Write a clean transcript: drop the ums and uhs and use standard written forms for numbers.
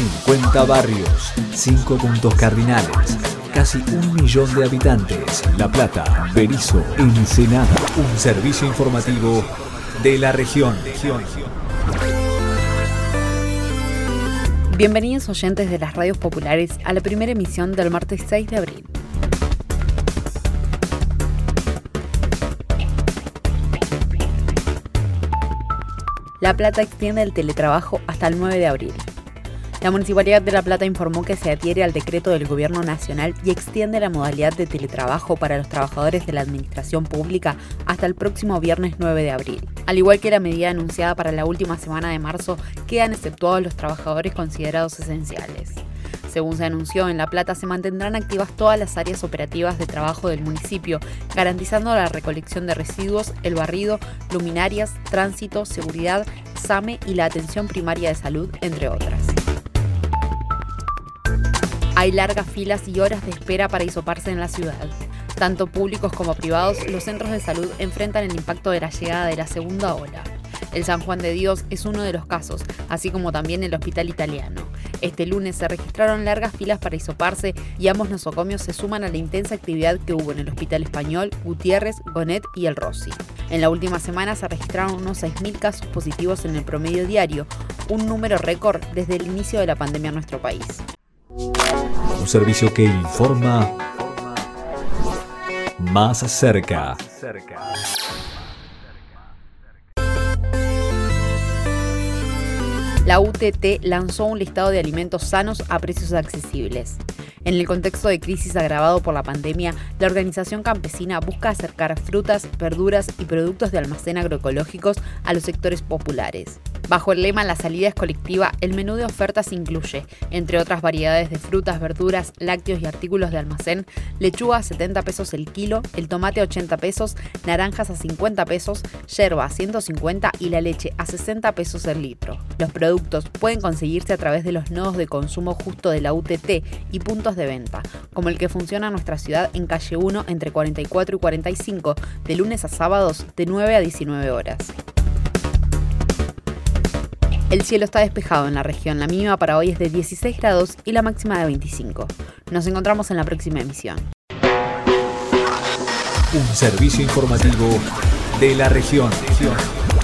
50 barrios, 5 puntos cardinales, casi 1 millón de habitantes. La Plata, Berisso, Ensenada. Un servicio informativo de la región. Bienvenidos oyentes de las radios populares a la primera emisión del martes 6 de abril. La Plata extiende el teletrabajo hasta el 9 de abril. La Municipalidad de La Plata informó que se adhiere al decreto del Gobierno Nacional y extiende la modalidad de teletrabajo para los trabajadores de la administración pública hasta el próximo viernes 9 de abril. Al igual que la medida anunciada para la última semana de marzo, quedan exceptuados los trabajadores considerados esenciales. Según se anunció, en La Plata se mantendrán activas todas las áreas operativas de trabajo del municipio, garantizando la recolección de residuos, el barrido, luminarias, tránsito, seguridad, SAME y la atención primaria de salud, entre otras. Hay largas filas y horas de espera para hisoparse en la ciudad. Tanto públicos como privados, los centros de salud enfrentan el impacto de la llegada de la segunda ola. El San Juan de Dios es uno de los casos, así como también el Hospital Italiano. Este lunes se registraron largas filas para hisoparse y ambos nosocomios se suman a la intensa actividad que hubo en el Hospital Español, Gutiérrez, Gonet y El Rossi. En la última semana se registraron unos 6.000 casos positivos en el promedio diario, un número récord desde el inicio de la pandemia en nuestro país. Un servicio que informa más cerca. La UTT lanzó un listado de alimentos sanos a precios accesibles. En el contexto de crisis agravado por la pandemia, la organización campesina busca acercar frutas, verduras y productos de almacén agroecológicos a los sectores populares. Bajo el lema "La salida es colectiva", el menú de ofertas incluye, entre otras variedades de frutas, verduras, lácteos y artículos de almacén, lechuga a 70 pesos el kilo, el tomate a 80 pesos, naranjas a 50 pesos, yerba a 150 y la leche a 60 pesos el litro. Los productos pueden conseguirse a través de los nodos de consumo justo de la UTT y puntos de venta, como el que funciona en nuestra ciudad en calle 1 entre 44 y 45, de lunes a sábados de 9 a 19 horas. El cielo está despejado en la región, la mínima para hoy es de 16 grados y la máxima de 25. Nos encontramos en la próxima emisión. Un servicio informativo de la región.